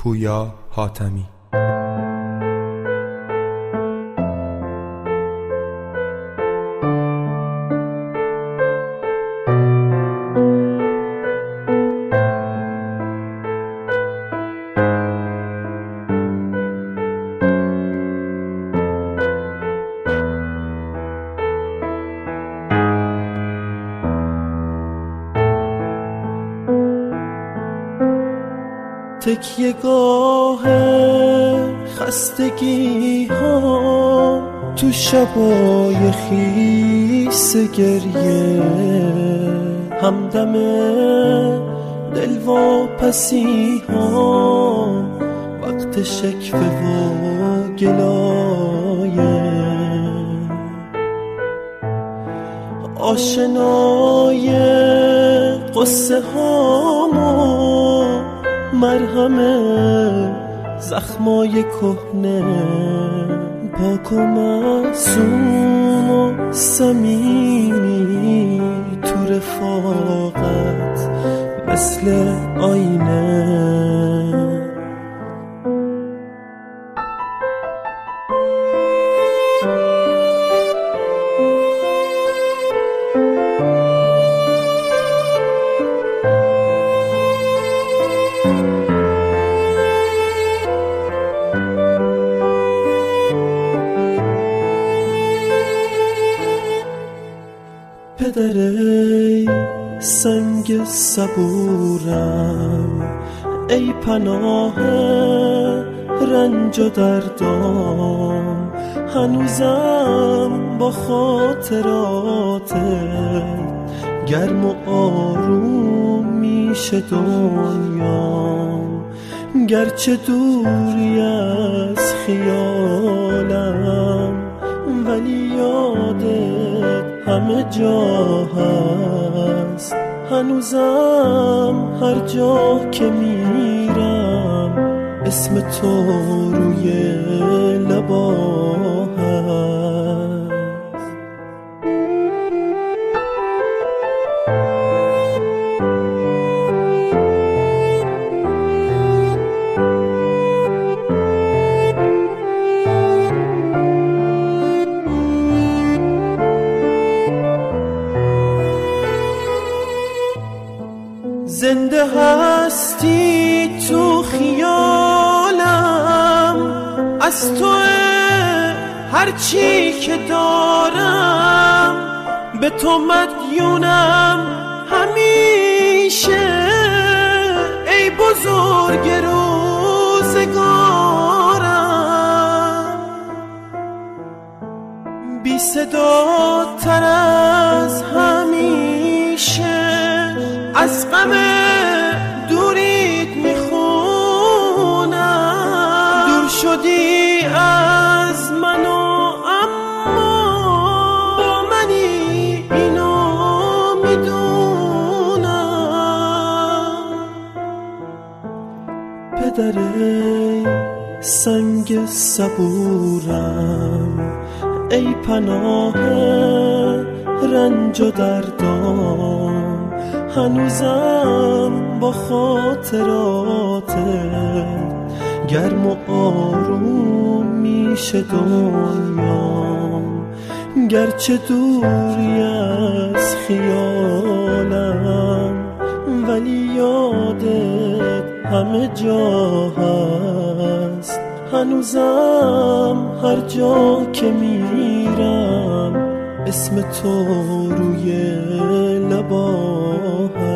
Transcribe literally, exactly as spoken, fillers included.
پویا حاتمی. تکیه گاه خستگی ها تو شبای خیس گریه، همدم دلواپسی ها وقت شکوه و گلایه، آشنای قصه هامو مرهم زخمای کهنه، پاک و معصوم و صمیمی تو رفاقت مثل آینه. پدر ای سنگ صبورم، ای پناه رنج و دردام، هنوزم با خاطراتت گرم و آروم میشه دنیام، گرچه دوری از خیالم ولی یادت همه جا هست، هنوزم هر جا که میرم اسم تو روی لبا هست. زنده هستی تو خیالم، از تو هرچی که دارم، به تو مدیونم همیشه، ای بزرگ روزگارم، بی صدا تر از همیشه از غم دوریت میخونم، دور شدی از منو اما با منی اینو میدونم. پدر ای سنگ صبورم، ای پناه رنج و دردام، هنوزم با خاطراتت گرم و آروم میشه دنیام، گرچه دوری از خیالم ولی یادت همه جا هست، هنوزم هر جا که میرم اسم تو روی لبا هست.